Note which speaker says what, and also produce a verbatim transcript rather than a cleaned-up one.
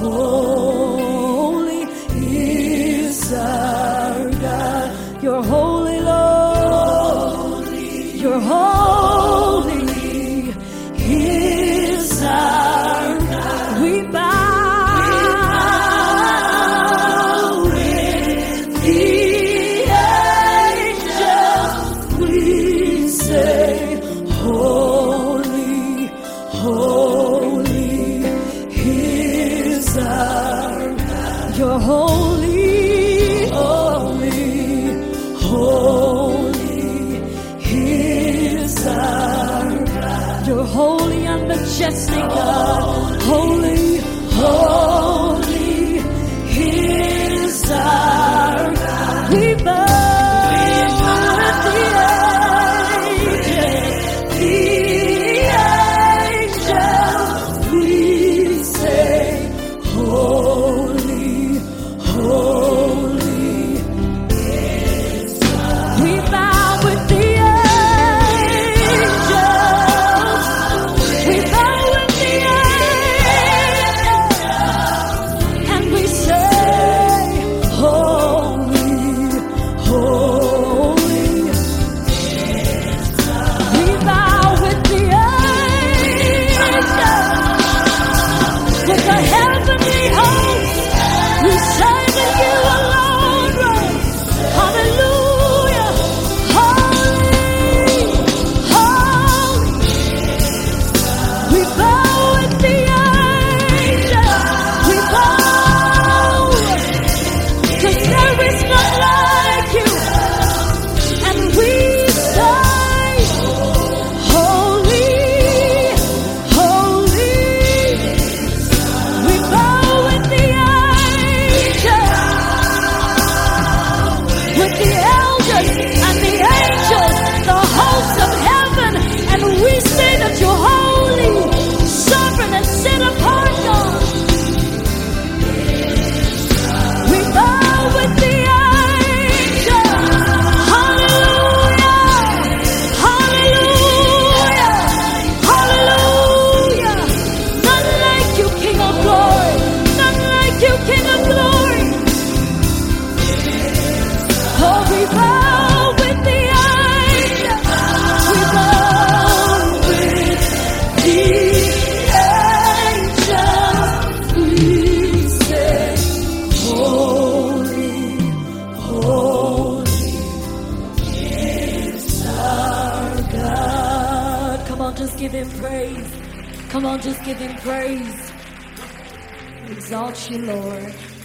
Speaker 1: holy is our God. You're holy, Lord. You're holy is our God. We bow with the angels. We say, holy, holy is our God. You're holy, holy, holy is our God. You're holy and majestic, God. Holy, holy is our God. We bow at the angels. The angels, we say, holy, holy is our God. We bow with the angels. We bow with the angels. And we say, holy, holy is our God. We bow with the angels. With the heavenly host, we say that you alone reign. Hallelujah. Holy, holy. We bow with the angels. We bow, 'cause there is none like you. And we say, holy, holy. We bow with the angels, with the elders and the angels, the hosts of heaven, and we say that you're holy, sovereign and set apart, God. We bow with the angels. Hallelujah, hallelujah, hallelujah. None like you, King of glory. None like you, King of glory. Oh, we bow with the angels. We bow with the angels. We say, holy, holy is our God. Come on, just give him praise. Come on, just give him praise. We exalt you, Lord.